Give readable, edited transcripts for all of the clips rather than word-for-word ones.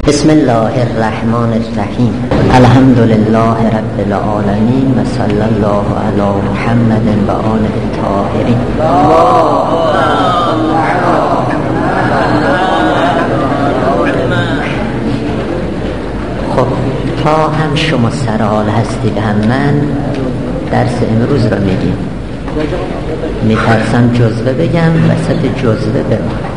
بسم الله الرحمن الرحیم. الحمد لله رب العالمین و صلی الله علی محمد و آله الطاهرین. خب تا هم شما سر حال هستید هم من درس امروز را میگیم. میترسم جزوه بگم وسط جزوه بمانم.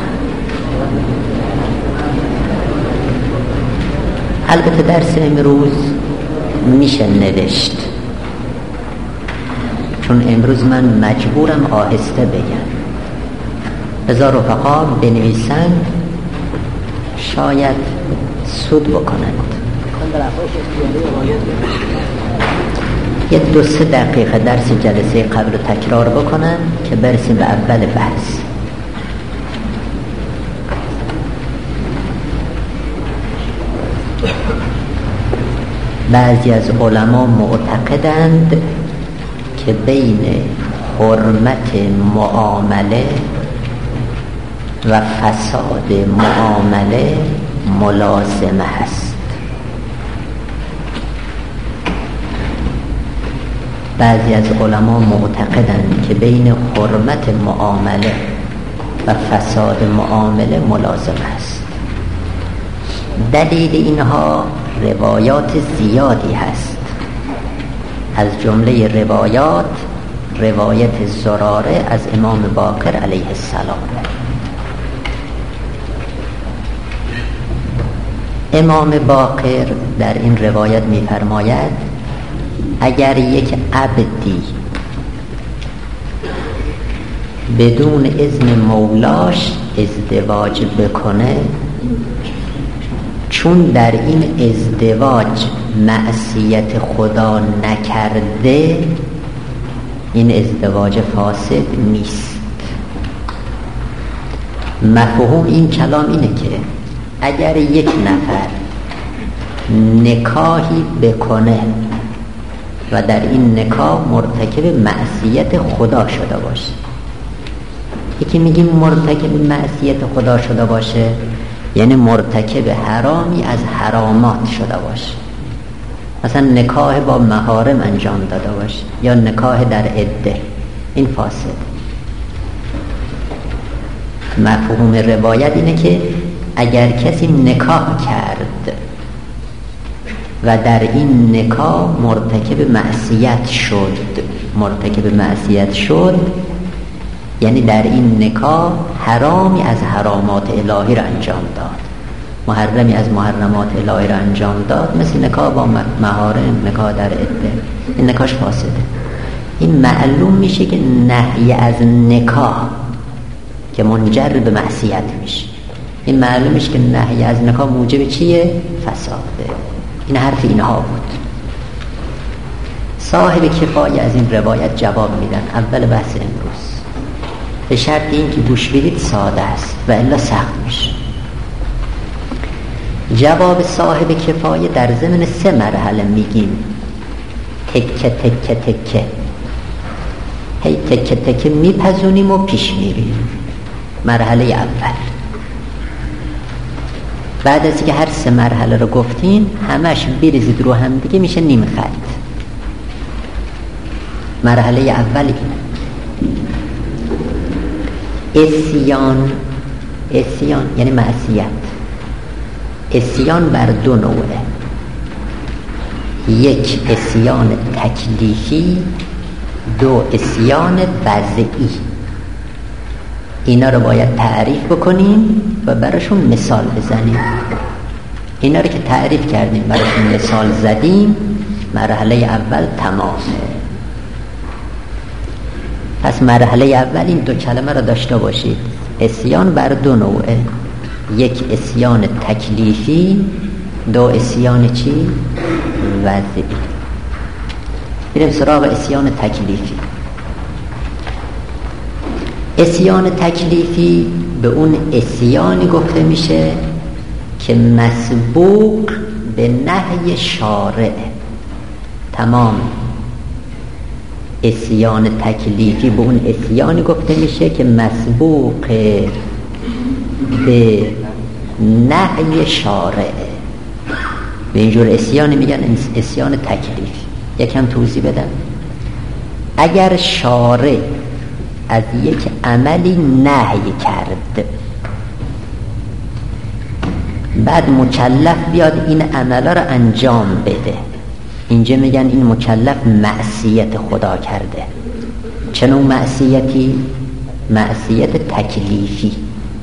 البته درس امروز میشه نوشت، چون امروز من مجبورم آهسته بگم. بذار رفقا بنویسند، شاید سود بکنند. یه 2-3 دقیقه درس جلسه قبل تکرار بکنن که برسیم به اول بحث. بعضی از علما معتقدند که بین حرمت معامله و فساد معامله ملازمه هست. بعضی از علما معتقدند که بین حرمت معامله و فساد معامله ملازمه است. دلیل اینها روایات زیادی هست. از جمله روایت زراره از امام باقر علیه السلام. امام باقر در این روایت می‌فرماید اگر یک عبدی بدون اذن مولاش ازدواج بکنه، چون در این ازدواج معصیت خدا نکرده، این ازدواج فاسد نیست. مفهوم این کلام اینه که اگر یک نفر نکاحی بکنه و در این نکاح مرتکب معصیت خدا شده باشه، یکی میگیم مرتکب معصیت خدا شده باشه یعنی مرتکب حرامی از حرامات شده باشه، مثلا نکاح با محارم انجام داده باشه یا نکاح در عده، این فاسد. مفهوم روایت اینه که اگر کسی نکاح کرد و در این نکاح مرتکب معصیت شد یعنی در این نکاح حرامی از حرامات الهی را انجام داد، محرمی از محرمات الهی را انجام داد، مثل نکاح با محارم، نکاح در عده، این نکاحش فاسده. این معلوم میشه که نهی از نکاح که منجر به معصیت میشه، این معلوم میشه که نهی از نکاح موجب چیه؟ فساده. این حرف اینها بود. صاحب کفایه از این روایت جواب میدن اول بحث امروز، به شرط این که گوش بدید ساده است و الا سخت میشه. جواب صاحب کفایه در ضمن 3 مرحله میگیم، تکه هی تکه میپزونیم و پیش میریم. مرحله اول، بعد از که هر 3 مرحله رو گفتیم همش بریزید رو هم دیگه میشه نیم خط. مرحله اول اسیان یعنی معصیت. اسیان بر 2 نوعه، یک اسیان تکلیفی، 2 اسیان وضعی. اینا رو باید تعریف بکنیم و براشون مثال بزنیم. اینا رو که تعریف کردیم، براشون مثال زدیم، مرحله اول تمامه. پس مرحله اول این 2 کلمه رو داشته باشید. اسیان بر 2 نوعه، یک اسیان تکلیفی، 2 اسیان چی؟ وضعی. بریم سراغ اسیان تکلیفی. اسیان تکلیفی به اون اسیانی گفته میشه که مسبوق به نهی شارع. تمام. اسیان تکلیفی به اون اسیانی گفته میشه که مسبوق به نهی شارع. به اینجور اسیان میگن اسیان تکلیفی. یکم توضیح بدم. اگر شارع از یک عملی نهی کرد، بعد مکلف بیاد این عملا رو انجام بده، اینجا میگن این مکلف معصیت خدا کرده. چه نوع معصیتی؟ معصیت تکلیفی.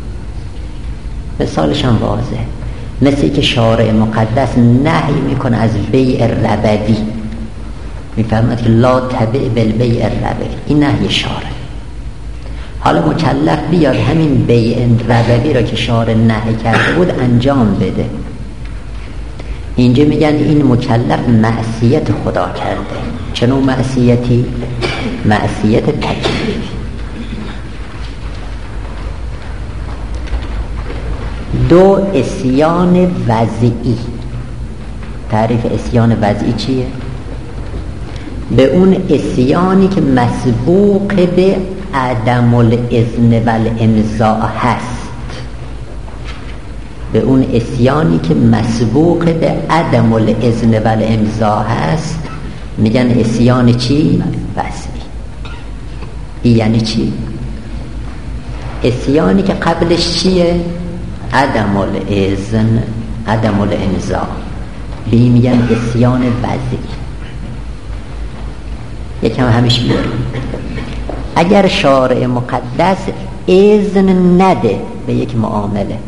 مثالش هم واضح، مثل که شارع مقدس نهی میکنه از بیع ربوی، میفرماید که لا تبع بالبیع الربوی، این نهی شارع. حالا مکلف بیاد همین بیع ربوی را که شارع نهی کرده بود انجام بده، اینجا میگن این مکلف معصیت خدا کرده. چه نوع معصیتی؟ معصیت تکلیفی. دو، عصیان وضعی. تعریف عصیان وضعی چیه؟ به اون عصیانی که مسبوق به عدم الاذن والامضاء هست. به اون عصیانی که مسبوق به عدم الاذن والامضاء هست میگن عصیان چی؟ وضعی. این یعنی چی؟ عصیانی که قبلش چیه؟ عدم الاذن، عدم الامضاء، به این میگن عصیان وضعی. یکم همیشه بیاریم. اگر شارع مقدس اذن نده به یک معامله،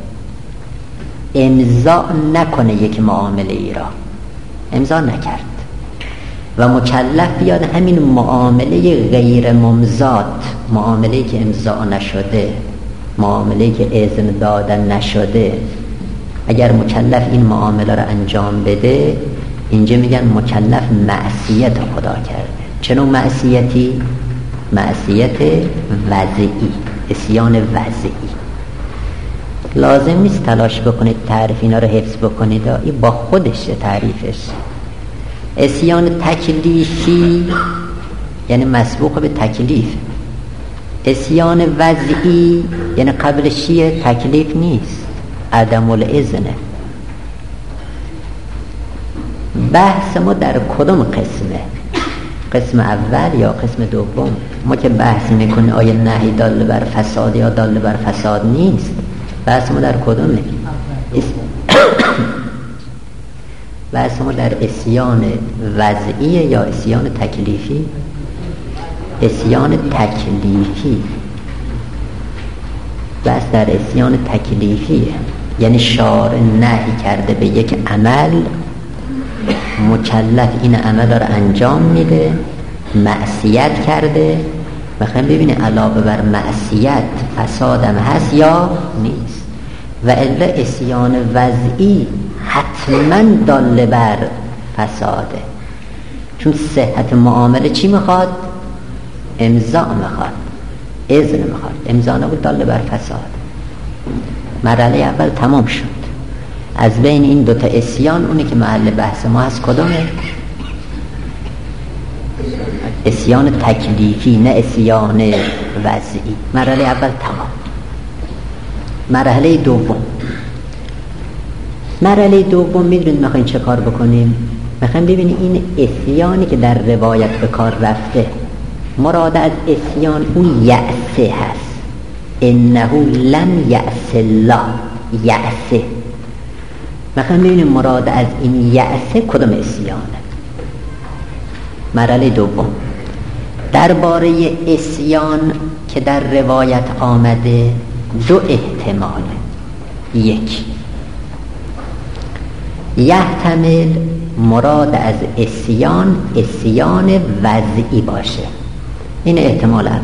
امضا نکنه یک معامله ای را، امضا نکرد و مکلف بیاد همین معامله غیر ممضات، معامله که امضا نشده، معامله که اذن دادن نشده، اگر مکلف این معامله را انجام بده، اینجا میگن مکلف معصیت خدا کرده. چه نوع معصیتی؟ معصیت وضعی، عصیان وضعی. لازم نیست تلاش بکنید تعریف اینا رو حفظ بکنید، این با خودشه تعریفش. عصیان تکلیفی یعنی مسبوق به تکلیف. عصیان وضعی یعنی قبلش چیه؟ تکلیف نیست، عدم الاذنه. بحث ما در کدوم قسمه؟ قسم اول یا قسم دوم؟ ما که بحث میکنه آیا نهی دال بر فساد یا دال بر فساد نیست، بحث ما در کدومه؟ بحث ما در عصیان وضعیه یا عصیان تکلیفی؟ عصیان تکلیفی. بحث در عصیان تکلیفیه، یعنی شارع نهی کرده به یک عمل، مکلف این عمل را انجام میده، معصیت کرده. بخوایم ببینیم علاوه بر معصیت فسادم هست یا نیست. و الا عصیان وضعی حتما دال بر فساده، چون صحت معامله چی میخواد؟ امضا میخواد، اذن میخواد. امضا نبود دال بر فساد. مرحله اول تمام شد. از بین این دوتا عصیان اونی که محل بحث ما هست کدومه؟ عصیان تکلیفی، نه عصیان وضعی. مرحله اول تمام. مرحله دوم، مرحله دوم میدونید میخواین چه کار بکنیم؟ میخوایم ببینیم این عصیانی که در روایت به کار رفته، مراد از عصیان اون یأسه هست. انه لم یأس الله، یأسه. میخوایم ببینیم مراد از این یأسه کدوم عصیانه. مرحله دوم، درباره عصیان که در روایت آمده دو احتماله. یک، یحتمل مراد از عصیان عصیان وضعی باشه. این احتمال اول.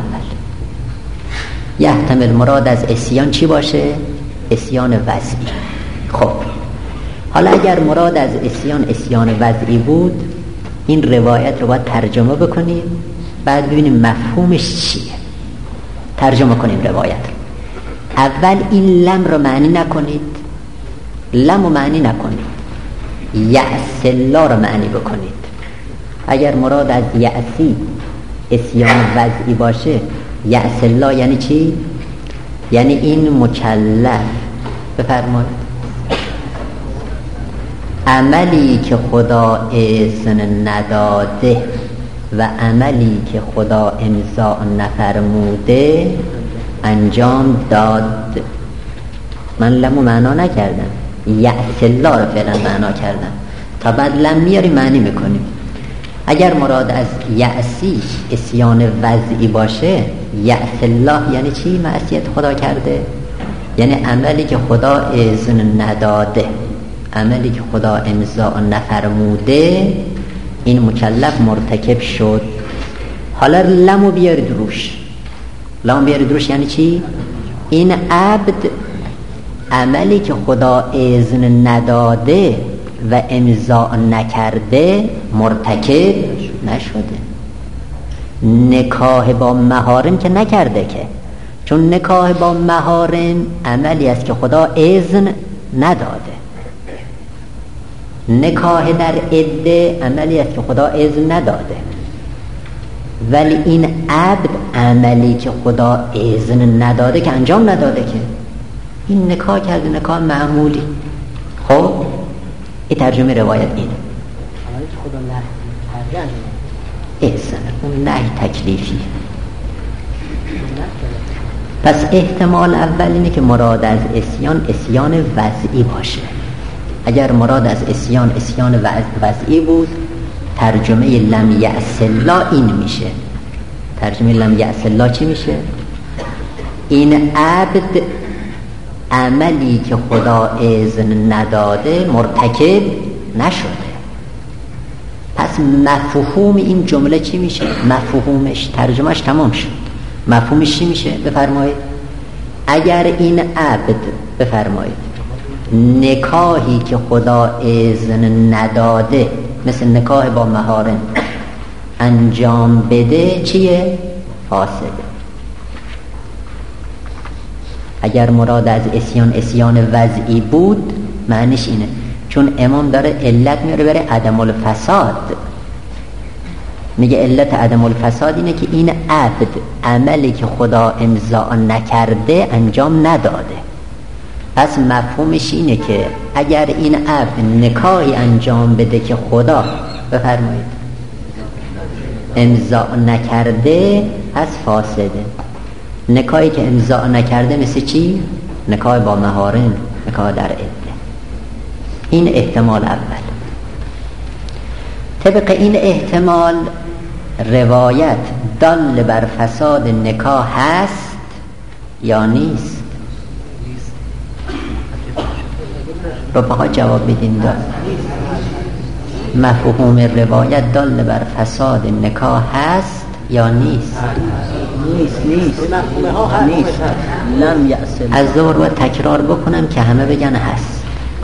یحتمل مراد از عصیان چی باشه؟ عصیان وضعی. خب حالا اگر مراد از عصیان وضعی بود، این روایت رو باید ترجمه بکنیم، بعد ببینیم مفهومش چیه. ترجمه کنیم روایت رو. اول این لم رو معنی نکنید، لم رو معنی نکنید، یأس الله رو معنی بکنید. اگر مراد از یأسی عصیان وضعی باشه، یأس الله یعنی چی؟ یعنی این مکلف، بفرمایید، عملی که خدا اذن نداده و عملی که خدا امضا نفرموده انجام داد. من لمو معنا نکردم، یأس الله رو فعلا معنا کردم، تا بعد لم میاری معنی میکنیم. اگر مراد از یأسی اسیان وضعی باشه، یأس الله یعنی چی؟ معصیت خدا کرده، یعنی عملی که خدا اذن نداده، عملی که خدا امضا نفرموده، این مکلف مرتکب شد. حالا لمو بیارید روش. لمو بیارید روش یعنی چی؟ این عبد عملی که خدا اذن نداده و امضا نکرده مرتکب نشده. نکاح با محارم که نکرده، که چون نکاح با محارم عملی است که خدا اذن نداده. نکاح در عده عملی است که خدا اذن نداده، ولی این عبد عملی که خدا اذن نداده که انجام نداده، که این نکاح کرده، نکاح معمولی. خب این ترجمه روایت اینه، عملی که خدا نهی کرده اذن، اون نهی تکلیفی. پس احتمال اول اینه که مراد از اسیان وضعی باشه. اگر مراد از اسیان وضعی بود، ترجمه لم یأس الله این میشه. ترجمه لم یأس الله چی میشه؟ این عبد عملی که خدا اذن نداده مرتکب نشده. پس مفهوم این جمله چی میشه؟ مفهومش، ترجمهش تمام شد. مفهومش چی میشه؟ بفرمایید. اگر این عبد، بفرمایید، نکاحی که خدا اذن نداده مثل نکاح با محارم انجام بده، چیه؟ فاسده. اگر مراد از اسیان وضعی بود، معنیش اینه. چون امام داره علت میاره برای عدم الفساد، میگه علت عدم الفساد اینه که این عبد عملی که خدا امضا نکرده انجام نداده. پس مفهومش اینه که اگر این عبد نکاحی انجام بده که خدا، بفرمایید، امضا نکرده، پس فاسده. نکاحی که امضا نکرده مثل چی؟ نکاح با محارم، نکاح در عده. این احتمال اول. طبق این احتمال روایت دال بر فساد نکاح هست یا نیست؟ رفقا جواب بدین. مفهوم روایت دال بر فساد نکاح هست یا نیست؟ نیست. مفهومه ها هست. نیست. لم یأس. از ظهر و تکرار بکنم که همه بگن هست.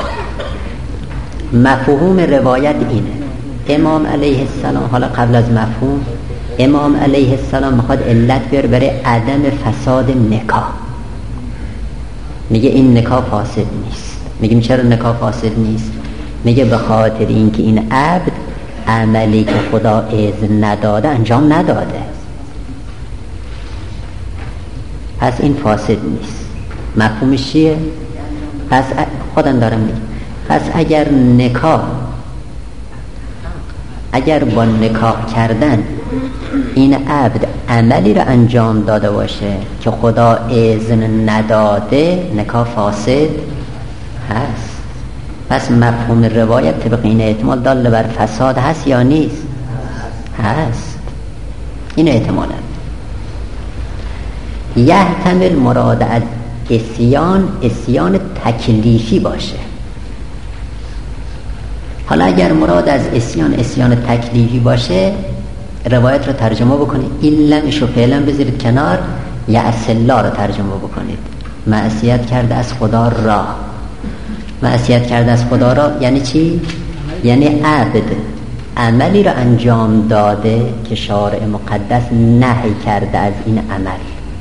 مفهوم روایت اینه. امام علیه السلام، حالا قبل از مفهوم، امام علیه السلام میخواد علت بیاره برای عدم فساد نکاح. میگه این نکاح فاسد نیست. میگیم چرا نکاح فاسد نیست؟ میگه به خاطر اینکه این عبد عملی که خدا اذن نداده انجام نداده، پس این فاسد نیست. مفهومش چیه؟ پس خودم دارم میگم، پس اگر با نکاح کردن این عبد عملی رو انجام داده باشه که خدا اذن نداده، نکاح فاسد هست. پس مفهوم روایت طبق این احتمال دال بر فساد هست یا نیست؟ هست. این احتمال هست. یحتمل مراد از اسیان تکلیفی باشه. حالا اگر مراد از اسیان تکلیفی باشه، روایت رو ترجمه بکنید. این لمش رو فعلا بذارید کنار، یأس الله رو ترجمه بکنید. معصیت کرده از خدا را. معصیت کرده از خدا را یعنی چی؟ یعنی عبد عملی رو انجام داده که شارع مقدس نهی کرده از این عمل.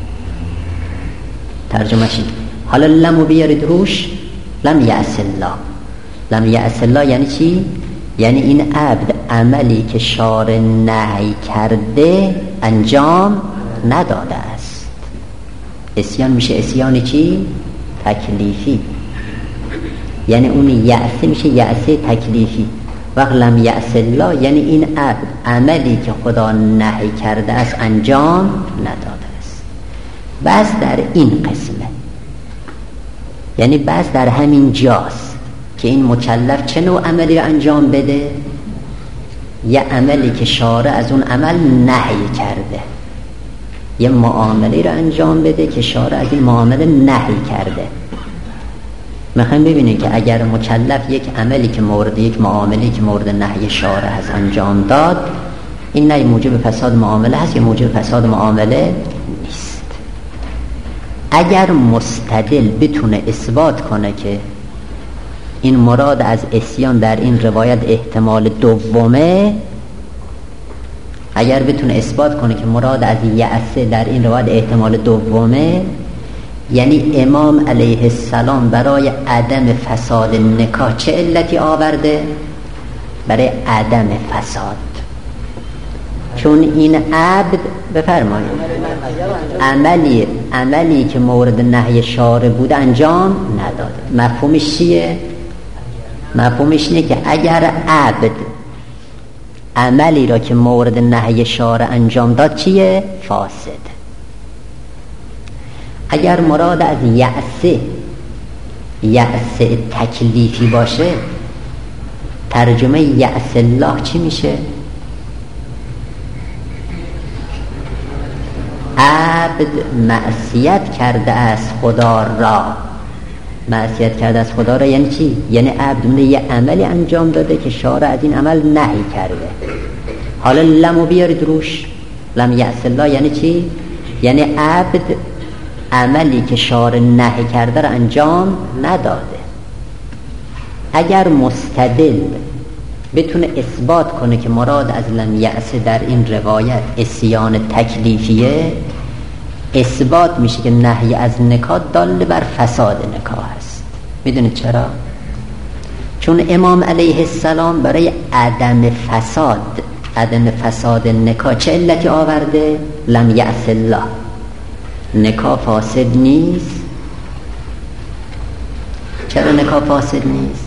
ترجمه شید. حالا لمو بیارید روش. لم یأس الله. لم یأس الله یعنی چی؟ یعنی این عبد عملی که شارع نهی کرده انجام نداده است. اسیان میشه اسیان چی؟ تکلیفی. یعنی اون یأس میشه یأس تکلیفی. وقت لم یأس الله یعنی این عبد عملی که خدا نهی کرده است انجام نداده است. بس در این قسمه، یعنی بس در همین جاست که این مکلف چه نوع عملی رو انجام بده. یه عملی که شارع از اون عمل نهی کرده، یه معامله رو انجام بده که شارع از این معامله نهی کرده. میخوایم ببینیم که اگر مکلف یک عملی که مورد یک معاملی که مورد نهی شارع هست انجام داد، این نه موجب فساد معامله هست یا موجب فساد معامله نیست. اگر مستدل بتونه اثبات کنه که این مراد از عصیان در این روایت احتمال دومه، اگر بتونه اثبات کنه که مراد از یأس در این روایت احتمال دومه، یعنی امام علیه السلام برای عدم فساد نکاح چه علتی آورده؟ برای عدم فساد. چون این عبد بفرمایید عملی که مورد نهی شارع بود انجام نداده. مفهومش چیه؟ مفهومش اینه که اگر عبد عملی را که مورد نهی شارع انجام داد چیه؟ فاسد. اگر مراد از یأس تکلیفی باشه، ترجمه یأس الله چی میشه؟ عبد معصیت کرده از خدا را. معصیت کرده از خدا را یعنی چی؟ یعنی عبد یه عملی انجام داده که شارع از این عمل نهی کرده. حالا لمو بیارید روش. لم یأس الله یعنی چی؟ یعنی عبد عملی که شارع نهی کرده را انجام نداده. اگر مستدل بتونه اثبات کنه که مراد از لم یأس در این روایت عصیان تکلیفیه، اثبات میشه که نهی از نکاح دال بر فساد نکاح است. میدونید چرا؟ چون امام علیه السلام برای عدم فساد نکاح چه علتی آورده؟ لم یأس الله، نکاح فاسد نیست. چرا نکاح فاسد نیست؟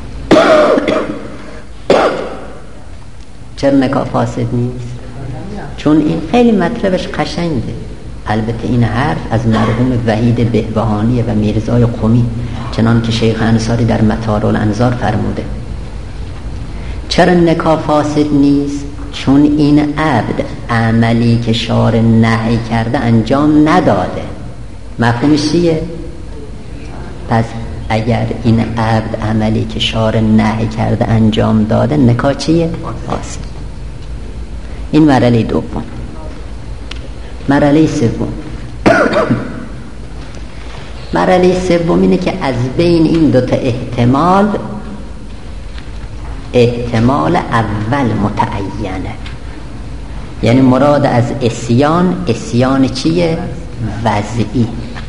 چرا نکاح فاسد نیست؟ چون این خیلی مطلبش قشنگه. البته این حرف از مرحوم وحید بهبهانی و میرزای قمی، چنان که شیخ انصاری در مطار الانظار فرموده. چرا نکاح فاسد نیست؟ چون این عبد عملی که شارع نهی کرده انجام نداده. مفهومش چیه؟ پس اگر این عبد عملی که شارع نهی کرده انجام داده، نکاح چیه؟ فاسد. این مرحله دوم. مرحله سوم مرحله سوم اینه که از بین این دوتا احتمال اول متعینه. یعنی مراد از عصیان چیه؟ وضعی.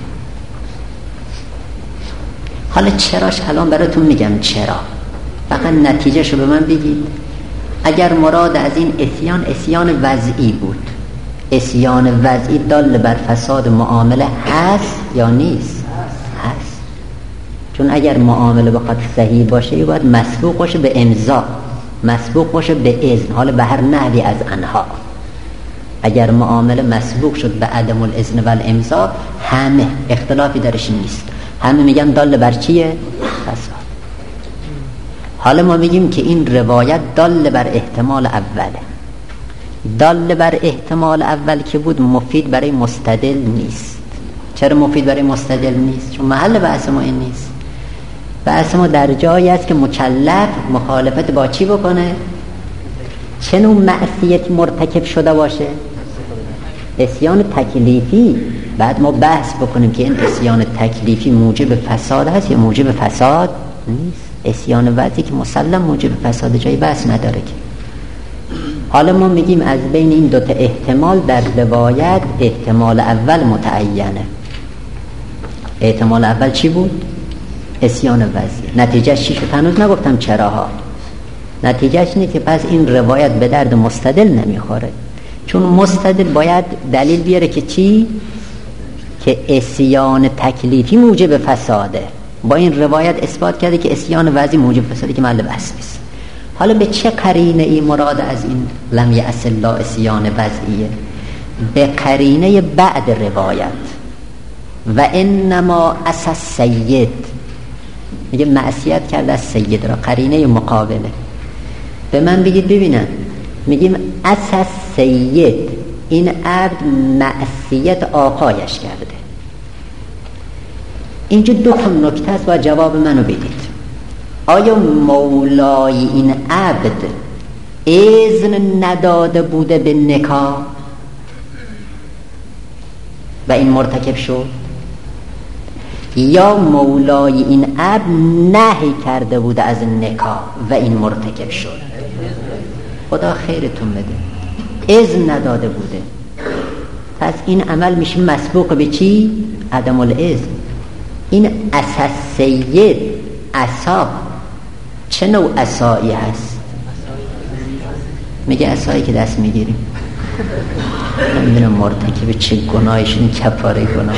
حالا چراش الان براتون میگم چرا، فقط نتیجهشو به من بگید. اگر مراد از این عصیان وضعی بود، عصیان وضعی دال بر فساد معامله هست یا نیست؟ هست. چون اگر معامله بخواد صحیح باشه باید مسبوق باشه به امضا، مسبوق باشه به اذن، حالا به هر نحوی از انها. اگر معامله مسبوق شد به عدم الاذن و الامضا، همه اختلافی درش نیست، همه میگن دال بر چیه؟ فساد. حالا ما میگیم که این روایت دال بر احتمال اوله. دال بر احتمال اول که بود مفید برای مستدل نیست. چرا مفید برای مستدل نیست؟ چون محل بحث ما این نیست. بحث ما در جایی است که مکلف مخالفت با چی بکنه؟ چه نوع معصیتی مرتکب شده باشه؟ عصیان تکلیفی. بعد ما بحث بکنیم که این عصیان تکلیفی موجب فساد هست یا موجب فساد نیست. عصیان وضعی که مسلم موجب فساد، جای بحث نداره که. حالا ما میگیم از بین این دوتا احتمال در روایت احتمال اول متعینه. احتمال اول چی بود؟ عصیان وضعی. نتیجهش چی شد؟ هنوز نگفتم چراها. نتیجهش اینه که پس این روایت به درد مستدل نمیخوره. چون مستدل باید دلیل بیاره که چی؟ که عصیان تکلیفی موجب فساده. با این روایت اثبات کرده که اسیان وضعی موجب فسادی که محل بحث نیست. حالا به چه قرینه ای مراد از این لم یعص الله اسیان وضعیه؟ به قرینه بعد روایت و انما عصی السید، میگه معصیت کرده از سید را، قرینه مقابله. به من بگید ببینم، میگیم عصی السید، این عبد معصیت آقایش کرده. اینجا دو تا نکته است و جواب منو بدید. آیا مولای این عبد اذن نداده بوده به نکاح و این مرتکب شد، یا مولای این عبد نهی کرده بوده از نکاح و این مرتکب شد؟ خدا خیرتون بده، اذن نداده بوده. پس این عمل میشه مسبوق به چی؟ عدم الاذن. این عصی السید، عصا چه نوع عصایی هست؟ میگه عصایی که دست میگیریم. نمیدونم مرتکب چه گناهش، این کفاره گناه.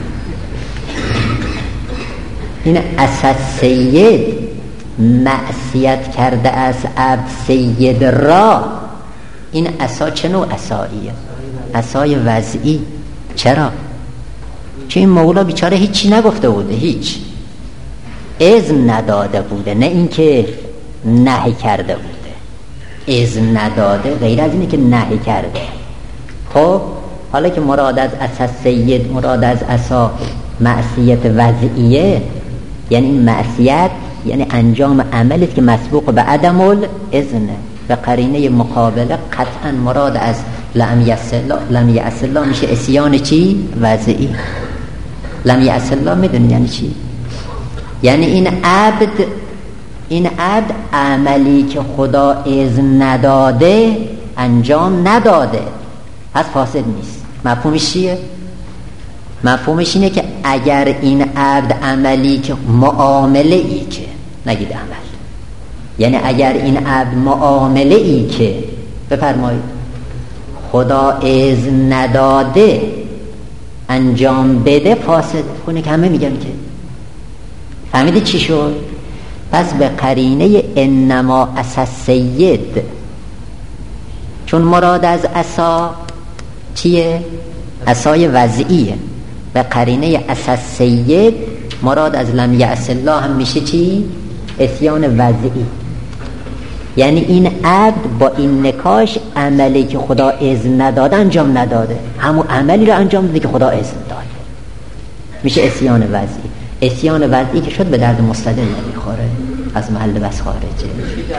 این عصی السید، معصیت کرده از عبد سید را. این عصا چه نوع عصاییه؟ عصای وضعی. چرا؟ چون این مولا بیچاره هیچی نگفته بوده، هیچ اذن نداده بوده، نه اینکه نهی کرده بوده. اذن نداده غیر از اینه که نهی کرده. خب حالا که مراد از عصی السید، مراد از عصا معصیت وضعیه، یعنی این معصیت یعنی انجام عملی که مسبوق به عدم الاذن. به قرینه مقابله قطعا مراد از لم یعص الله میشه اسیان چی؟ وضعی. لم یعص الله میدونی یعنی چی؟ یعنی این عبد عملی که خدا اذن نداده انجام نداده، پس فاسد نیست. مفهومش چیه؟ مفهومش اینه که اگر این عبد عملی که معامله ای که، نگید عمل، یعنی اگر این عبد معامله ای که بفرمایید خدا اذن نداده انجام بده، فاسد. خونه که همه میگن که فهمیدی چی شد؟ پس به قرینه انما عصی السید، چون مراد از عصا چیه؟ عصای وضعیه. به قرینه عصی السید مراد از لم یعص الله هم میشه چی؟ اسیان وضعی. یعنی این عبد با این نکاش عملی که خدا اذن نداده انجام نداده، همون عملی رو انجام داده که خدا اذن داده، میشه اسیان وضعی. اسیان وضعی که شد به درد مستدل نمیخوره، از محل بس خارجه.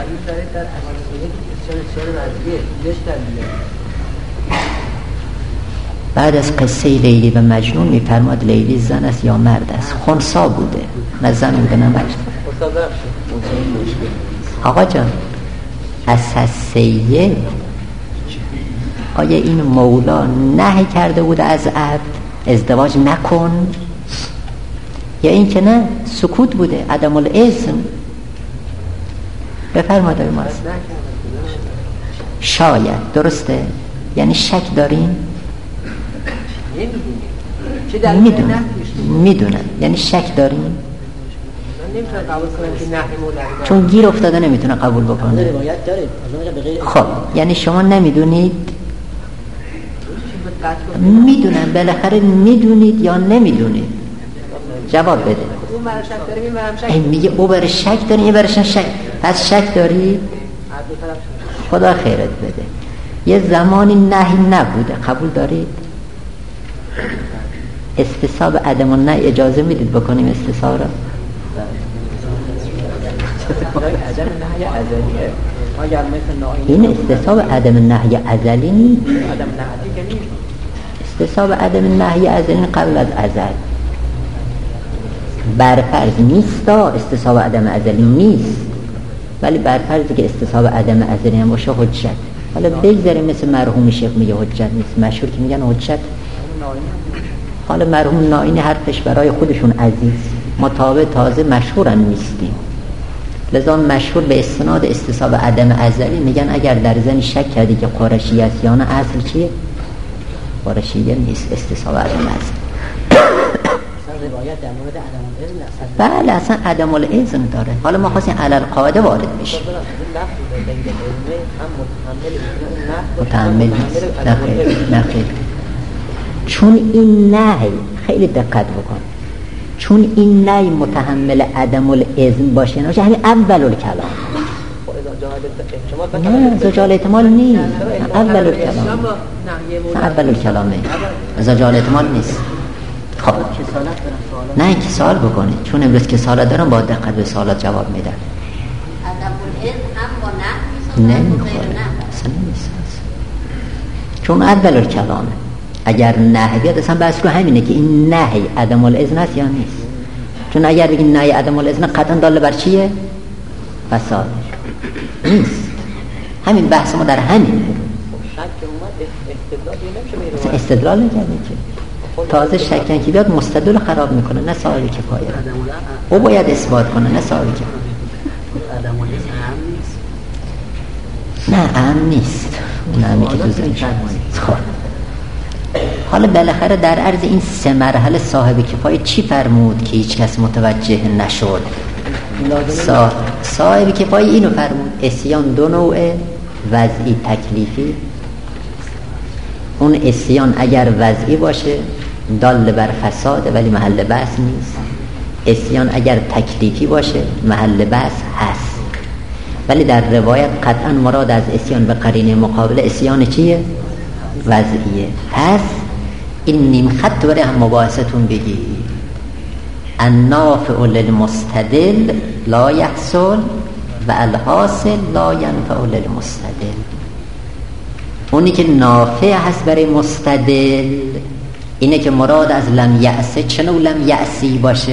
بعد از قصه لیلی و مجنون میفرماد لیلی زن است یا مرد است؟ خنثی بوده، نه زن بوده نه مرد. آقا جان عصی السید، آیا این مولا نهی کرده بوده از عبد ازدواج نکن، یا این که نه سکوت بوده، عدم الاذن؟ بفرماد آقای ماست. شاید درسته؟ یعنی شک دارین؟ میدونم یعنی شک دارین؟ چون گیر افتاده نمیتونه قبول بکنه. خب یعنی شما نمیدونید؟ میدونم، بالاخره میدونید یا نمیدونید؟ جواب بده. این میگه او برای شک داری، این برای شک. پس شک داری؟ خدا خیرت بده. یه زمانی نهی نبوده، قبول دارید؟ استصحاب عدم النهی اجازه میدید بکنیم استصحاب را؟ این استصحاب عدم النهی ازلی نیست. استصحاب عدم النهی ازلی قبل از ازل برفرض نیست، استصحاب عدم ازلی نیست، ولی برفرضی که استصحاب عدم ازلی هم باشه حجت. حالا بگذاریم مثل مرحوم شیخ میگه حجت نیست، مشهور که میگن حجت. حالا مرحوم نائینی حرفش برای خودشون عزیز، مطابق تازه مشهورن نیستیم، لذا مشهور به استناد استصحاب عدم ازلی میگن اگر در زن شک کردی که قرشی است یا نه، اصل چیه؟ قرشیه نیست، استصحاب عدم ازلی. روایت در مورد عدم الاذن بله اصلا عدم الاذن داره. حالا ما خواستیم علی القاعده وارد بشیم. متحمل نیست. نه خیر. چون این نهی، خیلی دقت بکن، چون این نهی متحمل عدم الاذن باشه نباشه، همین اول الکلام. نه زجال احتمال نیست، اول الکلام. اول الکلامه زجال احتمال نیست. خب نه اینکه سوال بکنید، چون امروز که سوالات دارم با دقت به سوالات جواب میدم. عدم الاذن هم با نه نمیخوره اصلا نیست، چون اول الکلامه. اگر نه بیاد اصلا بحث رو همینه که این نهی عدم الاذن است یا نیست. چون اگر بگیم نهی عدم الاذن قطعا داله بر چیه؟ فساد نیست. همین بحث ما در همین استدلال نکردیم که تازه شکن که بیاد مستدل خراب میکنه، نه صاحب کفایه. او باید اثبات کنه، نه صاحب کفایه. نه اهم نیست اون همی که تو ذهن شما نیست. خب حالا بالاخره در عرض این 3 مرحله صاحب کفایه چی فرمود که هیچ کس متوجه نشد؟ صاحب کفایه اینو فرمود: عصیان 2 نوعه، وضعی تکلیفی. اون عصیان اگر وضعی باشه دال بر فساده ولی محل بحث نیست. عصیان اگر تکلیفی باشه محل بحث هست. ولی در روایت قطعا مراد از عصیان به قرینه مقابل عصیان چیه؟ وضعیه. پس این نیم خط برای هم مباحثتون بگی: النافع للمستدل لا یحصل و الحاصل لا ینفع للمستدل. اونی که نافع هست برای مستدل اینه که مراد از لم یأسه چه نوع لم یأسی باشه؟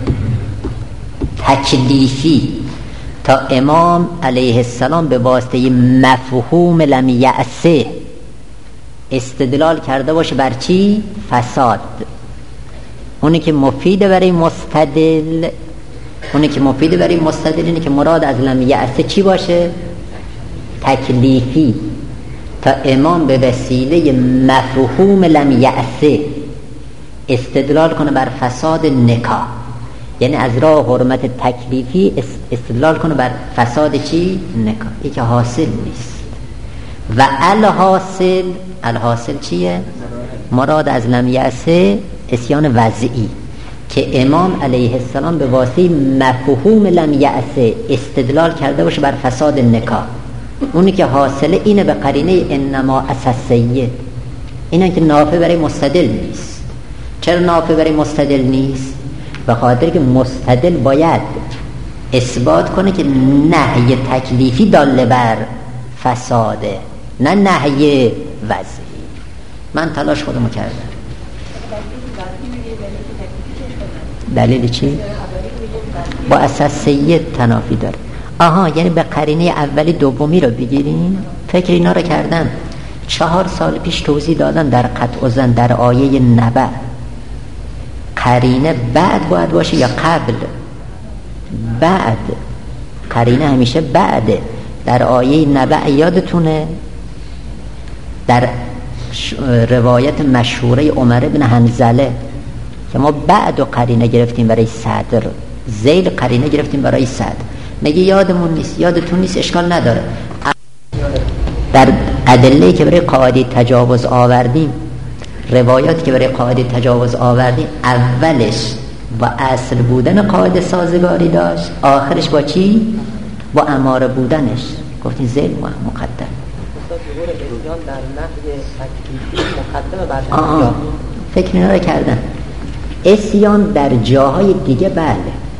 تکلیفی. تا امام علیه السلام به واسطه مفهوم لم یأسه استدلال کرده باشه بر چی؟ فساد. اونی که مفید برای مستدل، اونی که مفید برای مستدل اینه که مراد از لم یأسه چی باشه؟ تکلیفی. تا امام به وسیله مفهوم لم یأسه استدلال کنه بر فساد نکاح، یعنی از راه حرمت تکلیفی استدلال کنه بر فساد چی؟ نکاح. این که حاصل نیست. و الحاصل چیه؟ مراد از لم یأسه عصیان وضعی که امام علیه السلام به واسطه مفهوم لم یأسه استدلال کرده باشه بر فساد نکاح. اونی که حاصله اینه به قرینه انما اساسیه، اینه که نافع برای مستدل نیست. چرا نافع برای مستدل نیست؟ به خاطر که مستدل باید اثبات کنه که نهی تکلیفی داله بر فساده، نه نهی وضعی. من تلاش خودمو کردم. دلیل چی؟ با اساسیه تنافی داره. آها، یعنی به قرینه اولی دومی رو بگیرین. فکر اینا رو کردم 4 سال پیش توضیح دادم در قطع و زن در آیه نبأ. قرینه بعد باید باشه یا قبل؟ بعد. قرینه همیشه بعده. در آیه نبأ یادتونه در روایت مشهوره عمر بن حنظله که ما بعد و قرینه گرفتیم برای صدر، ذیل قرینه گرفتیم برای صدر. میگه یادمون نیست، یادتون نیست، اشکال نداره. در ادله که برای قاعده تجاوز آوردیم، روایاتی که برای قاعده تجاوز آوردیم، اولش با اصل بودن قاعده سازگاری داشت، آخرش با چی؟ با اماره بودنش. گفتین ذیل مقدم. فکر اینا رو کردن. عصیان در جاهای دیگه بله،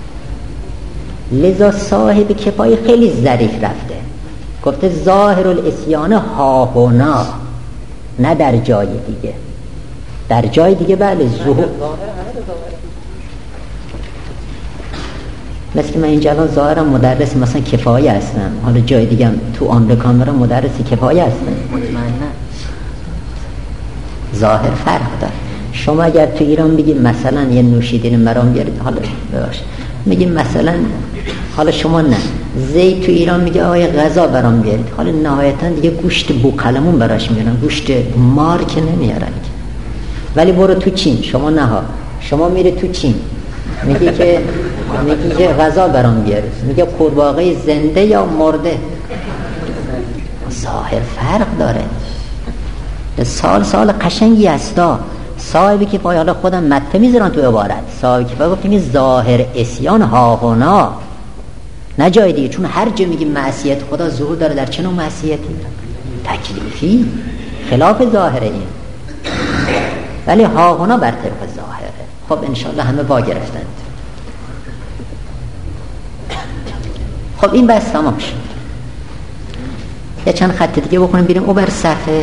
لذا صاحب کفایه خیلی ظریف رفته، گفته ظاهر العصیان ها هنا، نه در جای دیگه. در جای دیگه بله ظهور. مثل که من اینجا الان ظاهرم مدرس مثلا کفایه هستم، حالا جای دیگه هم تو آمریکا میرم مدرس کفایه هستم. مطمئنه ظاهر فرق داره. شما اگر تو ایران بگید مثلا یه نوشیدنی مرام بیارید، حالا ببخشید میگیم مثلا، حالا شما نه، زید تو ایران میگه آقای غذا برام بیارید، حالا نهایتا دیگه گوشت بوقلمون براش میارن، گوشت مار که نمیارن. ولی برو تو چین، شما نه ها، شما میری تو چین میگی که غذا برام بیار، میگه قورباغه زنده یا مرده. ظاهر فرق داره. سال قشنگی هستا. صاحبی که پای حالا خودم مته میذارن تو عبارت، صاحبی که پای گفتیم ظاهر اسیان ها هنا، نه جای دیگه. چون هر جا میگیم معصیت خدا ظهور داره در چه نوع معصیتی؟ تکلیفی، خلاف ظاهره این، ولی ها هنا بر طبق ظاهره. خب انشالله همه با گرفتند. خب این بس تمام شد. یه چند خط دیگه بکنیم بریم او بر صفحه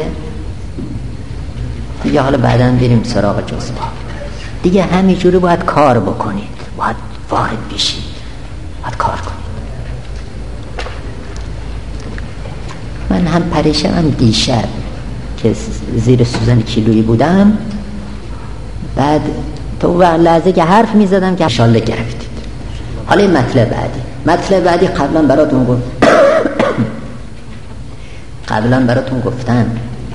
دیگه. حالا بعدا بریم سراغ جزء. دیگه همینجوری باید کار بکنید، باید وارد بشید، باید کار کنید. من هم پریشانم دیشب که زیر سوزن کیلویی بودم، بعد تو لحظه که حرف میزدم که انشالله گرفتید. حالا این مطلب بعدی قبلا براتون گفتم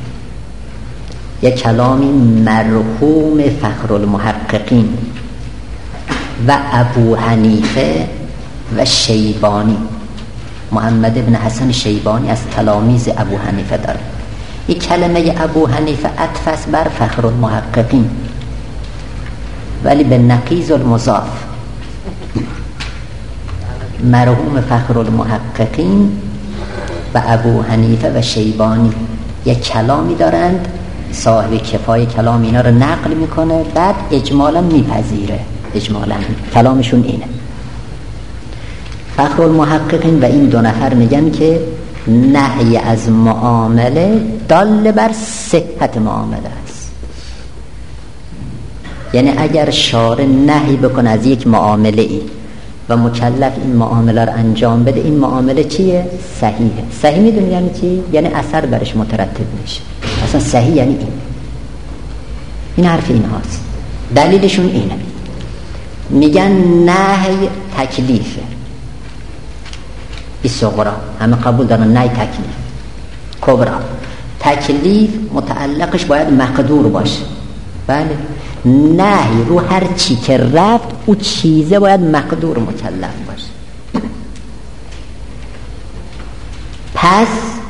یک کلامی مرحوم فخرالمحققین و ابو حنیفه و شیبانی، محمد بن حسن شیبانی از تلاميذ ابو حنیفه داره. این کلمه ابو حنیفه عطف است بر فخرالمحققین ولی به نقیض المضاف. مرحوم فخرالمحققین و ابو حنیفه و شیبانی یک کلامی دارند، صاحب کفایه کلام اینا رو نقل میکنه، بعد اجمالا میپذیره. اجمالا کلامشون اینه. فخرالمحققین و این دو نفر میگن که نهی از معامله دال بر صحت معامله است. یعنی اگر شارع نهی بکنه از یک معامله ای و مکلف این معامله رو انجام بده، این معامله چیه؟ صحیحه. صحیح میدونی یعنی چی؟ یعنی اثر برش مترتب میشه. اصلا صحیح یعنی این حرف این هاست. دلیلشون اینه، میگن نهی تکلیفه. این صغرا همه قبول دارن نهی تکلیف. کبرا تکلیف متعلقش باید مقدور باشه. بله، نهی رو هر چی که رفت او چیزه باید مقدور مکلف باشه. پس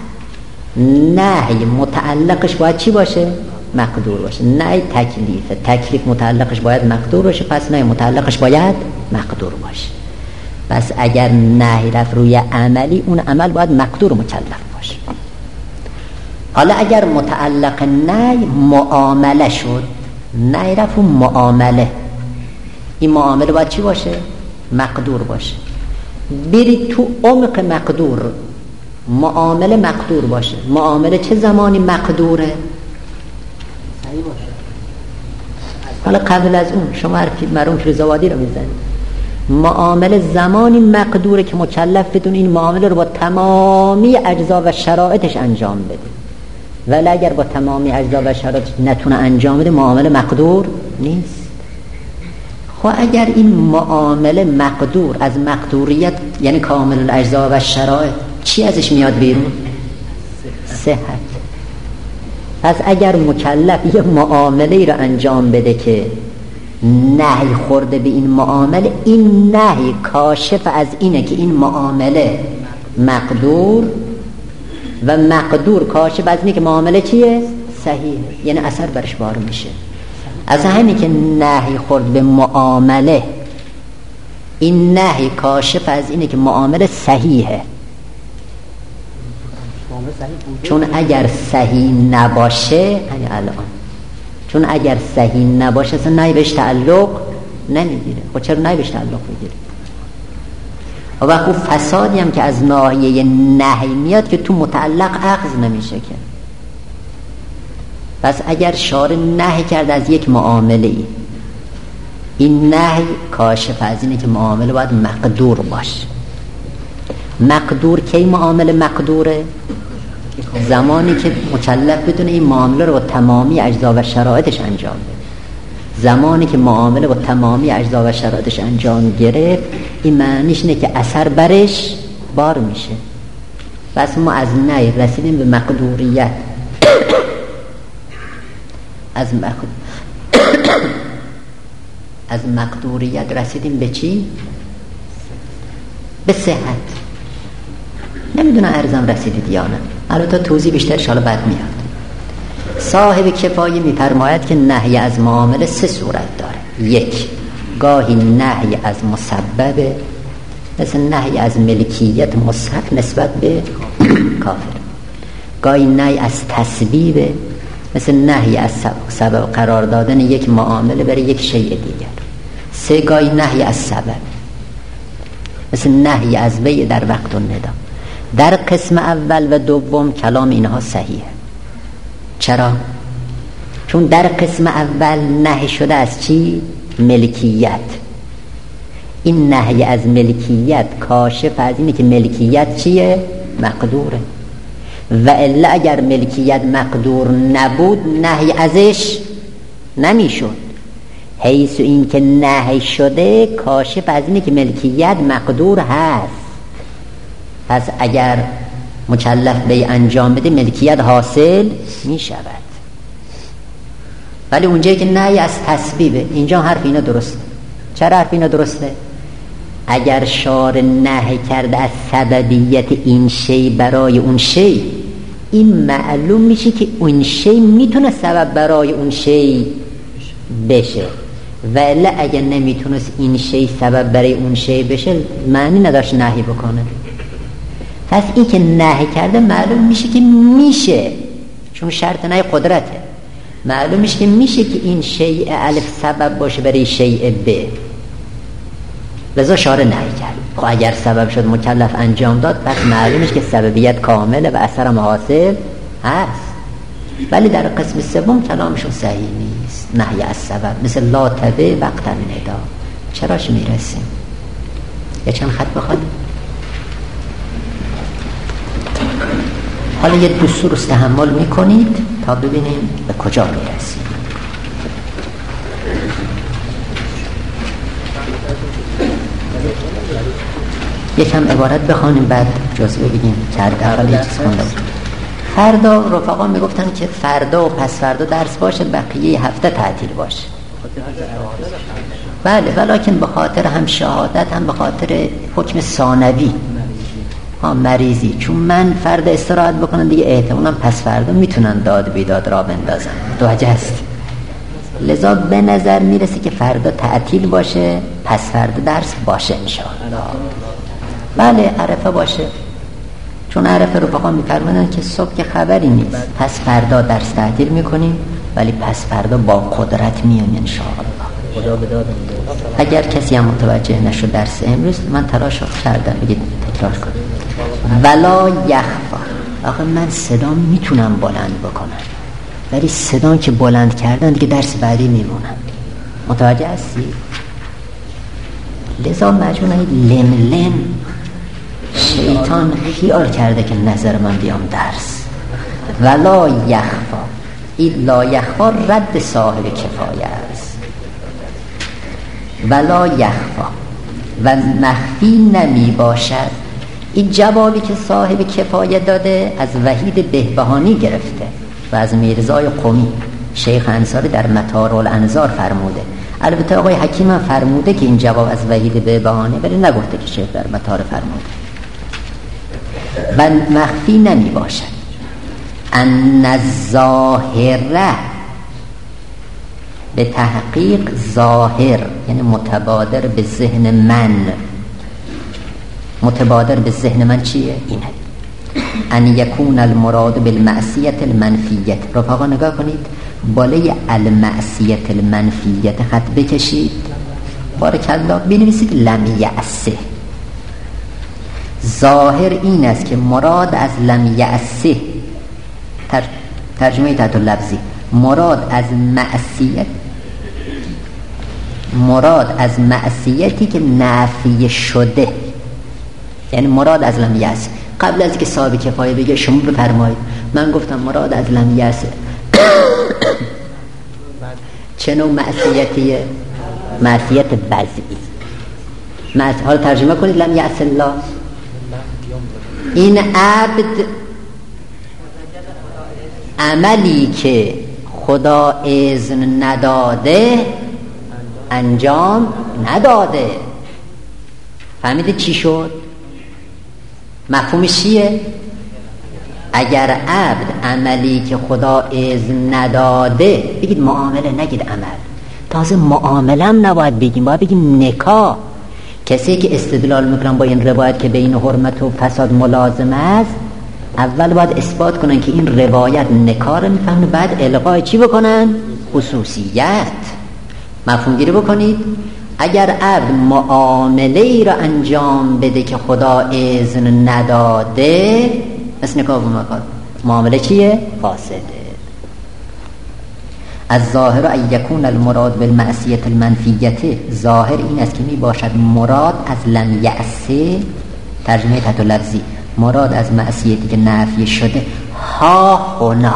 نهی متعلقش باید چی باشه؟ مقدور باشه. نهی تکلیفه، تکلیف متعلقش باید مقدور باشه، پس نهی متعلقش باید مقدور باشه. پس اگر نهی رفت روی عملی، اون عمل باید مقدور مکلف باشه. حالا اگر متعلق نهی معامله شد، نهی رفت اون معامله، این معامله باید چی باشه؟ مقدور باشه. برید تو عمق مقدور، معامله مقدور باشه. معامله چه زمانی مقدوره؟ حالا قبل از اون شما حرفی مرحوم فیروزآبادی رو میزنید. معامله زمانی مقدوره که مکلف بدون این معامله رو با تمامی اجزا و شرایطش انجام بده، ولی اگر با تمامی اجزا و شرایطش نتونه انجام بده، معامله مقدور نیست. خب اگر این معامله مقدور، از مقدوریت یعنی کامل الاجزا و شرایط، چی ازش میاد بیرون؟ صحت. پس اگر مکلف یه معامله رو انجام بده که نهی خورده به این معامله، این نهی کاشف از اینه که این معامله مقدور، و مقدور کاشف از اینه که معامله چیه؟ صحیح، یعنی اثر برش بار میشه. از همین که نهی خورد به معامله، این نهی کاشف از اینه که معامله صحیحه. چون اگر صحیح نباشه، چون اگر صحیح نباشه اصلا نهی بهش تعلق نمیگیره. خب چرا نهی بهش تعلق بگیره؟ و وقت فسادی هم که از ناحیه نهی میاد که تو متعلق اخذ نمیشه که. پس اگر شارع نهی کرد از یک معامله ای، این نهی کاشف از اینه که معامله باید مقدور باشه. مقدور کی معامله مقدوره؟ زمانی که مکلف بدونه این معامله رو با تمامی اجزا و شرایطش انجام بده. زمانی که معامله با تمامی اجزا و شرایطش انجام گرفت، این معنیش اینه که اثر برش بار میشه. پس ما از نهی رسیدیم به مقدوریت. از مقدوریت رسیدیم به چی؟ به صحت. نمیدونم ارزم رسیدید یا نه، البته توضیح بیشتر انشاءالله بعد میاد. صاحب کفایه میفرماید که نهی از معامله 3 صورت داره. 1 گاهی نهی از مسبب، مثل نهی از ملکیت مصحف نسبت به کافر. گاهی نهی از تسبیب، مثل نهی از سبب قرار دادن یک معامله برای یک شیء دیگر. 3 گاهی نهی از سبب، مثل نهی از بیع در وقت الندا. در قسم اول و دوم کلام اینها صحیحه. چرا؟ چون در قسم اول نهی شده از چی؟ ملکیت. این نهی از ملکیت کاشف از اینه که ملکیت چیه؟ مقدوره. و الا اگر ملکیت مقدور نبود نهی ازش نمیشد. حیث این که نهی شده کاشف از اینه که ملکیت مقدور هست. پس اگر مکلف به انجام بده ملکیت حاصل می شود. ولی اونجایی که نهی از تسبیبه، اینجا حرف اینا درسته. چرا حرف اینا درسته؟ اگر شارع نهی کرده از سببیت این شی برای اون شی، این معلوم میشه که اون شی میتونه سبب برای اون شی بشه. ولی اگر نمیتونست این شی سبب برای اون شی بشه معنی نداشت نهی بکنه. پس این که نهی کرده معلوم میشه که میشه، چون شرط نهی قدرته. معلوم میشه که میشه که این شیء الف سبب باشه برای شیء ب، لذا شارع نهی کرد. خب اگر سبب شد مکلف انجام داد، پس معلوم میشه که سببیت کامله و اثر حاصل هست. ولی در قسم سوم کلامشون صحیح نیست. نهی از سبب، مثل لا تبع وقت الندا. چراش میرسیم؟ یه چند خط بخواد. حالا یه دستور تحمل میکنید تا ببینیم به کجا میرسیم. یکم عبارت بخوانیم بعد جزء بگیم که حداقل یه چیز خونده بود. فردا رفقا میگفتن که فردا و پس فردا درس باشه، بقیه هفته تعطیل باشه. بله، ولیکن به خاطر هم شهادت هم به خاطر حکم ثانوی مریضی، چون من فردا استراحت بکنم دیگه احتمالاً پس فردا میتونن داد بیداد را بندازن. متوجه است؟ لذا به نظر میرسه که فردا تعطیل باشه، پس فردا درس باشه انشاءالله. بله عرفه باشه، چون عرفه رفقا میفرمونن که صبح که خبری نیست، پس فردا درس تعطیل میکنیم ولی پس فردا با قدرت میون انشاءالله. خدا به دادم. اگر کسی هم متوجه نشد درس امروز، من تلاش کردم بگید تکرار کنم. ولا یخفا، آخه من صدا میتونم بلند بکنم ولی صدا که بلند کردن دیگه درس بعدی میمونم. متوجه هستی؟ لذا مجموعه لم لم شیطان خیال کرده که نظر من بیام درس. ولا یخفا، این لا یخفا رد صاحب کفایه است. ولا یخفا و مخفی نمی باشد. این جوابی که صاحب کفایه داده از وحید بهبهانی گرفته و از میرزای قمی. شیخ انصاری در مطار الانظار فرموده. البته آقای حکیم هم فرموده که این جواب از وحید بهبهانی، ولی نگفته که شیخ در مطار فرموده. و مخفی نمی باشد ان الظاهره، به تحقیق ظاهر یعنی متبادر به ذهن من. متبادر به ذهن من چیه؟ اینه ان یکون المراد بالمعصیت المنفیت. رفقا نگاه کنید، بالای المعصیت المنفیت خط بکشید، بارکالله، بنویسید لم یعصه. ظاهر این است که مراد از لم یعصه، ترجمه تحت لفظی، مراد از معصیتی که نفی شده، یعنی مراد از لم یعصه. قبل از که صاحب کفایه بگه شما بفرمایید. من گفتم مراد از لم یعصه چه نوع معصیتیه؟ معصیت وضعی. حالا ترجمه کنید لم یعص الله. این عبد عملی که خدا اذن نداده انجام نداده. فهمیده چی شد؟ مفهومش چیه؟ اگر عبد عملی که خدا اذن نداده، بگید معامله نگید عمل، تازه معامله هم نباید بگیم، باید بگیم نکاح. کسی که استدلال میکنن با این روایت که بین حرمت و فساد ملازم است، اول باید اثبات کنن که این روایت نکاح رو میفهمه، بعد الغای چی بکنن؟ خصوصیت. مفهوم گیری بکنید. اگر عبد معامله ای را انجام بده که خدا اذن نداده، مثل نکاح و مکان، معامله چیه؟ فاسده. از ظاهر ان یکون المراد بالمعصیه المنفیه، ظاهر این است که می باشد مراد از لم یعصه، ترجمه تحت لفظی، مراد از معصیتی که نفی شده ها هنا.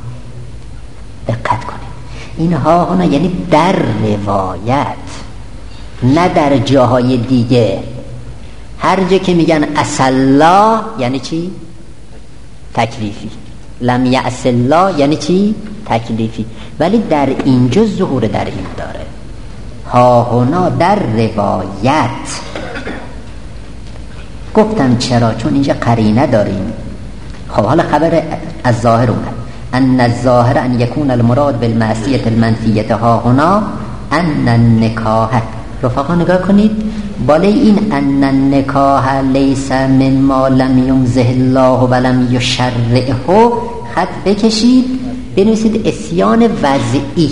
دقت کنید، این ها هنا یعنی در روایت، نه در جاهای دیگه. هر جا که میگن عسلا یعنی چی؟ تکلیفی. لم یعص الله یعنی چی؟ تکلیفی. ولی در اینجا ظهور در این داره، ها هنا در روایت. گفتم چرا؟ چون اینجا قرینه داریم. خب حالا خبر از ظاهر اومد، ان الظاهر ان یکون المراد بالمعصیه المنفیه ها هنا ان النکاح. رفقا نگاه کنید، بالای این ان النکاح لیس من ما لم یمزه الله ولم یشرعه خط بکشید، بنویسید اسیان وضعی.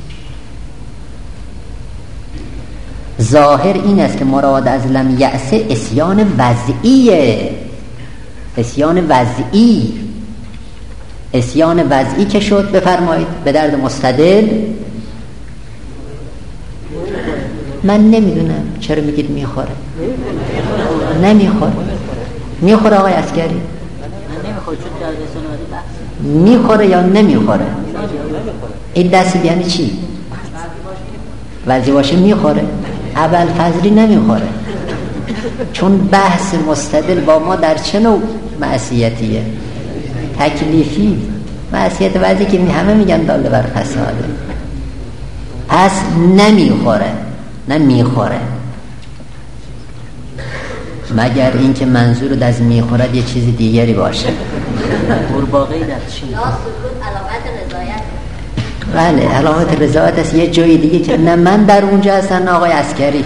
ظاهر این است که مراد از لم یعص اسیان وضعیه. اسیان وضعی، اسیان وضعی که شد بفرمایید به درد مستدل. من نمیدونم چرا میگید میخوره. نمیخوره. میخوره آقای عسکری؟ میخوره یا نمیخوره؟ این دست یعنی چی؟ وضعی باشه میخوره، اول فضلی نمیخوره. چون بحث مستدل با ما در چه نوع معصیتیه؟ تکلیفی. معصیت وضعی که همه میگن داله بر فساده، پس نمیخوره. نمیخوره مگر این که منظور از میخورد یه چیز دیگری باشه. قرباقی در چی؟ بله علامت رضایت است یه جای دیگه که نه من در اونجا هستن آقای عسکری.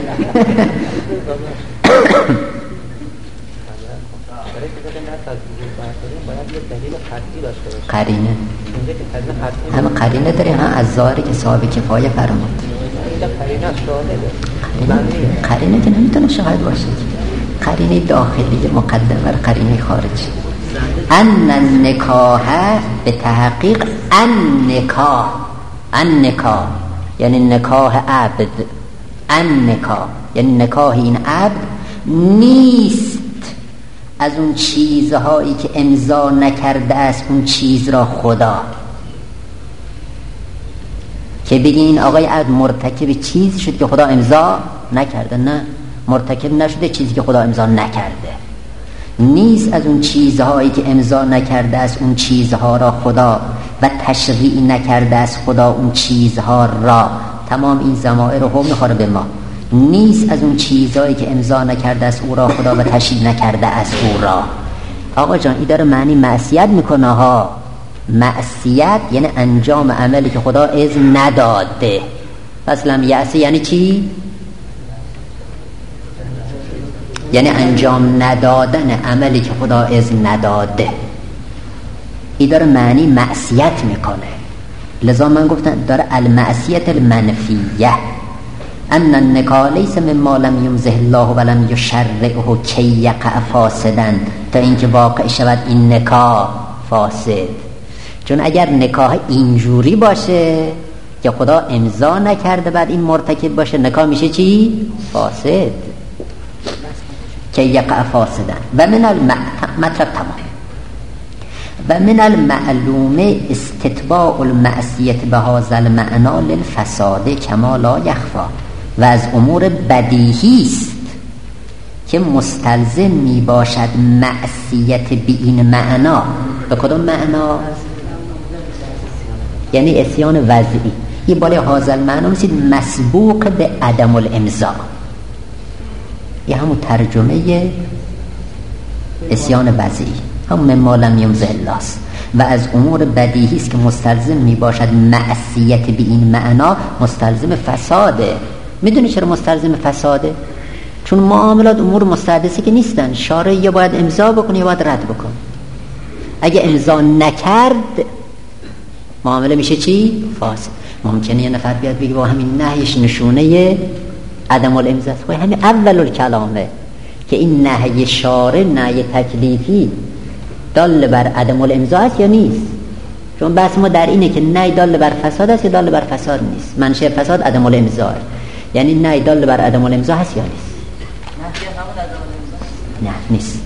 قرینه همه قرینه داریم، هم از ظاهری که صاحب کفایه فرمود. قرینه که نمیتونه شاهد باشه، قرینه داخلی مقدم بر قرینه خارجی. ان النکاح به تحقیق النکاح یعنی نکاح عبد، النکاح یعنی نکاح این عبد نیست از اون چیزهایی که امضا نکرده است اون چیز را خدا. که بگین آقای عبد مرتکب چیزی شد که خدا امضا نکرده، نه، مرتکب نشده چیزی که خدا امضا نکرده. نیست از اون چیزهایی که امضا نکرده است اون چیزها را خدا و تشریع نکرده است خدا اون چیزها را. تمام این ضمائر رو هم میخوره به ما. نیست از اون چیزهایی که امضا نکرده است او را خدا و تشریع نکرده است او را. آقا جان این داره معنی معصیت میکنه ها. معصیت یعنی انجام عملی که خدا اذن نداده. پس لم یعص یعنی چی؟ یعنی انجام ندادن عملی که خدا اذن نداده. این داره معنی معصیت میکنه. لذا من گفتم داره المعصیت المنفیه. ان النکاح لیس مما لم یمزه الله ولم یشرعه کی یقع فاسدا، تا اینکه واقع شود این نکاح فاسد. چون اگر نکاح اینجوری باشه که خدا امضا نکرده بعد این مرتکب باشه، نکاح میشه چی؟ فاسد. کی یقع فاسدا. و من مطلب تمام. و من المعلوم استتباع المعصیت به هذا المعنى للفساد کما لا یخفا. و از امور بدیهی است که مستلزم می باشد معصیت به این معنا. به کدوم معنا؟ یعنی اسیان وضعی. این بالای هازل معنا میشه مسبوق به عدم الامضا. این همون ترجمه اسیان وضعی، همون مما لم یمضه الله است و از امور بدیهی است که مستلزم میباشد معصیت به این معنا مستلزم فساده. میدونی چرا مستلزم فساده؟ چون معاملات امور مستحدثی که نیستن، شارع یا باید امضا بکنه یا باید رد بکنه. اگه امضا نکرد معامله میشه چی؟ فاسد. ممکنه یه نفر بیاد بگه با همین نهیش نشونه عدم الامضا است. همین اول الکلامه که این نهی شارع نهی تکلیفی دال بر عدم الامضا است یا نیست. چون بحث ما در اینه که نهی دال بر فساد است یا دال بر فساد نیست. منشأ فساد عدم الامضا است. یعنی نهی دال بر عدم الامضا هست یا نیست؟ نه نیست.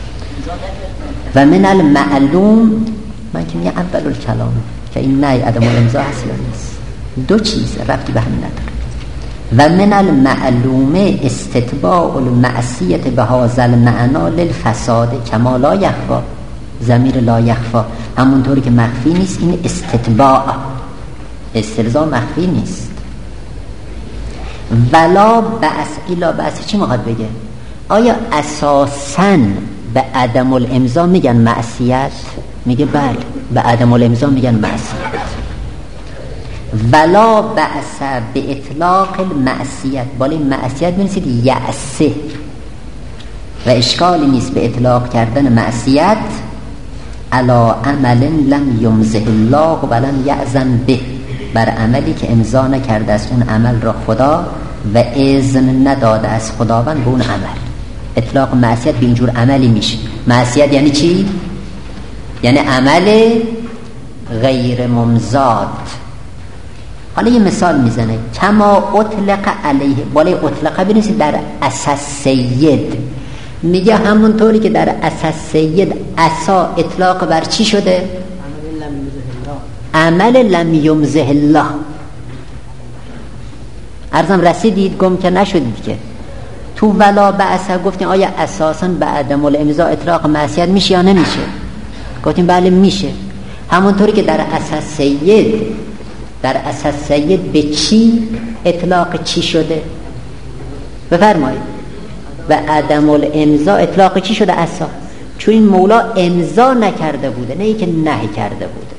و من المعلوم، من که میگم اول الکلامه که این نهی عدم الامضا هست یا نیست. دو چیز ربطی به هم نداره. و من المعلوم استتباع المعصیت به هذا المعنى للفساد کما لا یخفا. ضمیر لا یخفا همونطوری که مخفی نیست، این استتباع استلزام مخفی نیست. ولا بأس الا بأس چی میخواد بگه؟ آیا اساساً به عدم الامضا میگن معصیت؟ میگه بله، به عدم الامضا میگن معصیت. ولا بأس به اطلاق المعصیت، بالای معصیت بنویسید یأسه و اشکالی نیست به اطلاق کردن معصیت علی عمل لم یمضه الله ولم یأذن به، بر عملی که امضا نکرده است اون عمل را خدا و اذن نداده از خداوند به اون عمل. اطلاق معصیت به اینجور عملی میشه. معصیت یعنی چی؟ یعنی عمل غیر ممضات. حالا یه مثال میزنه کما اطلق علیه، بالای اطلقه بنویسید در اساس سید. میگه همونطوری که در اساس سید اسا اطلاق بر چی شده؟ عمل لم یمضه الله. عرضم رسیدید؟ گم که نشدید که تو ولا بأس گفتیم آیا اساساً به عدم الامضا اطلاق معصیت میشه یا نمیشه؟ گفتیم بله میشه. همونطوری که در اساس سید، در اساس سید به چی اطلاق چی شده؟ بفرمایید. به عدم الامضا اطلاق چی شده؟ اسا. چون این مولا امضا نکرده بوده، نه اینکه نهی کرده بوده.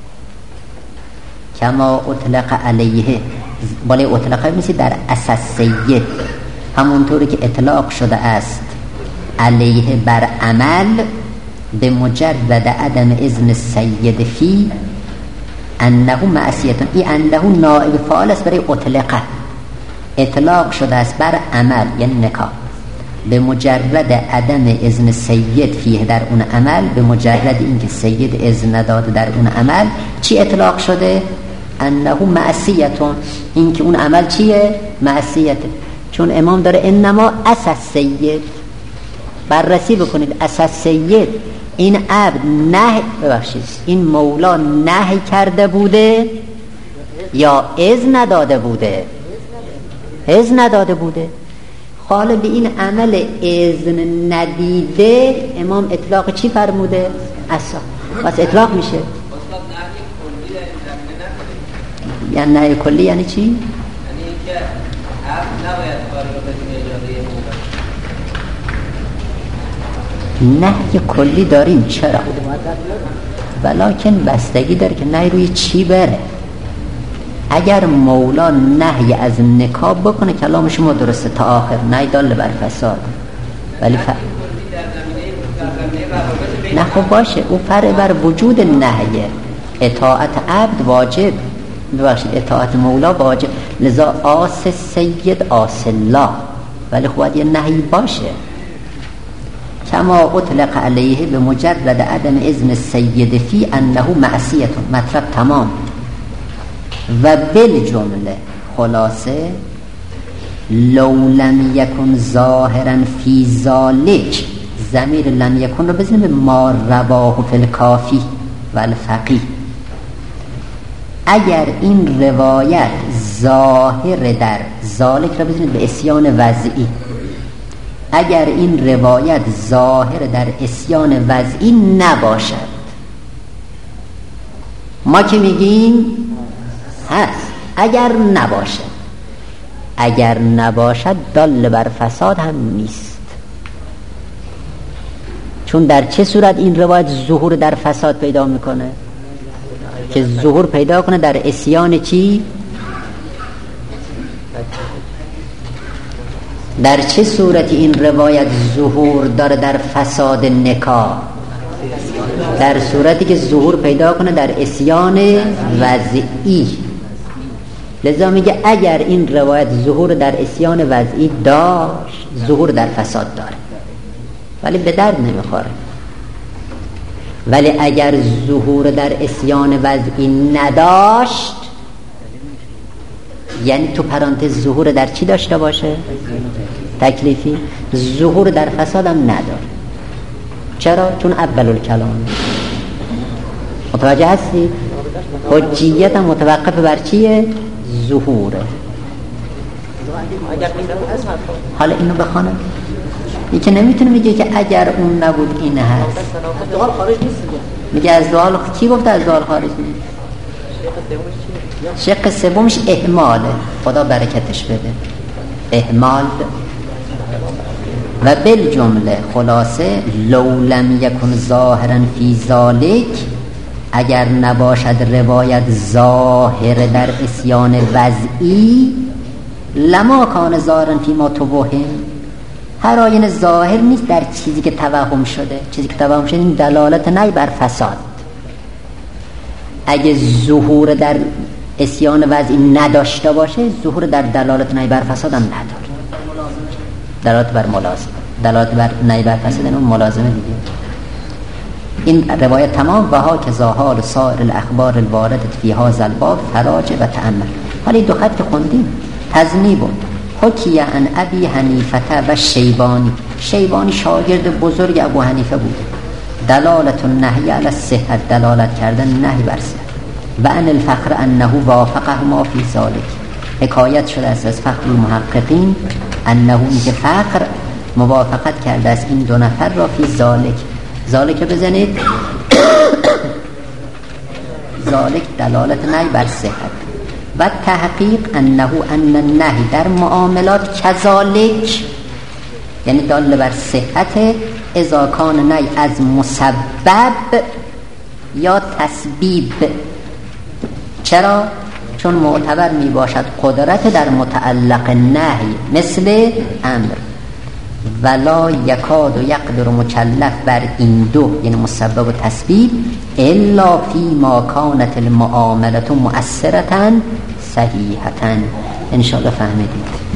کما اطلق علیه، بالای اطلاقه میشه در اساس سید، همونطوری که اطلاق شده است علیه بر عمل به مجرد عدم اذن السید فی انه معصیتون. این انه نائب فاعل است برای اطلقه. اطلاق شده است بر عمل یعنی نکاح به مجرد عدم اذن سید فیه در اون عمل، به مجرد اینکه سید اذن نداده در اون عمل. چی اطلاق شده؟ انه معصیتون، اینکه اون عمل چیه؟ معصیته. چون امام داره انما اساس سید، بررسی بکنید اساس سید این عبد نه، ببخشید این مولا نهی کرده بوده یا اذن نداده بوده؟ اذن نداده بوده. حالا به این عمل اذن ندیده امام اطلاق چی فرموده؟ اسا. پس اطلاق میشه. یعنی نهی کلی یعنی چی؟ یعنی اینکه عبد نباید کاری رو بدون اجازه مولا. نهی کلی داریم چرا؟ ولیکن بستگی داره که نهی روی چی بره. اگر مولا نهی از نکاح بکنه کلام شما درسته تا آخر، نهی دال بر فساد. ولی نه خب باشه، او فرع بر وجود نهیه. اطاعت عبد واجب، ببخشید اطاعت مولا واجب، لذا آس سید آس الله، ولی خب یه نهی باشه. کما اطلق علیه به مجرد عدم اذن السید فی انه معصیتون. مطلب تمام. و بالجمله خلاصه لو لم یکن ظاهرا فی ذالک، ضمیر لم یکن رو بزنیم به ما رواه فی الکافی و الفقیه. اگر این روایت ظاهر در ذالک رو بزنید به اسیان وضعی، اگر این روایت ظاهر در اسیان وضعی نباشد، ما که میگیم هست. اگر نباشه، اگر نباشد دال بر فساد هم نیست. چون در چه صورت این روایت ظهور در فساد پیدا میکنه؟ که ظهور پیدا کنه در عصیان چی؟ در چه صورتی این روایت ظهور داره در فساد نکاح؟ در صورتی که ظهور پیدا کنه در عصیان وضعی. لذا میگه اگر این روایت ظهور در عصیان وضعی داشت، ظهور در فساد داره، ولی به درد نمیخوره. ولی اگر ظهور در عصیان وضعی نداشت، یعنی تو پرانتز ظهور در چی داشته باشه؟ تکلیفی. ظهور در فساد هم نداره. چرا؟ چون اول الکلام. متوجه هستی؟ حجیت هم متوقف بر چیه؟ ظهوره. حالا اینو بخوانم، این که نمیتونه میگه که اگر اون نبود این هست. دوال خارج نیست میگه از دوال. کی گفته از دوال خارج نیست؟ شق سومش اهماله. خدا برکتش بده. اهمال. و بالجمله خلاصه لو لم یکن ظاهرا فی ذالک، اگر نباشد روایت ظاهر در عصیان وضعی، لما کان ظاهرا فی ما توهم، هر آینه ظاهر نیست در چیزی که توهم شده. چیزی که توهم شده این دلالت نهی بر فساد. اگه ظهور در عصیان وضعی نداشته باشه، ظهور در دلالت نهی بر فساد هم نداره. دلالت بر ملازمه، دلالت بر نهی بر فساد اون ملازمه دیگه. این روایت تمام و ها که ظاهر سایر الاخبار الوارده فی هذا الباب فراجع و تأمل. حالا این دو خط که خوندیم تذنیب حکی عن ابی حنیفه و شیبانی. شیبانی شاگرد بزرگ ابو حنیفه بود. دلالت النهی علی الصحت، دلالت کردن نهی بر صحت. و ان الفخر انه وافقهما فی ذلک، حکایت شده است از فخر المحققین انه، این که فخر موافقت کرده است این دو نفر را فی ذلک. ذالک بزنید ذالک دلالت نهی بر صحت. و تحقیق انه ان النهی در معاملات کذالک، یعنی دال بر صحت اذا کان نهی از مسبب یا تسبیب. چرا؟ چون معتبر می باشد قدرت در متعلق نهی مثل امر. ولا یکاد یقدر مکلف بر این دو، یعنی مسبب و تسبیب، الا فی ما کانت المعاملة مؤثرة صحیحة. انشاءالله فهمیدید.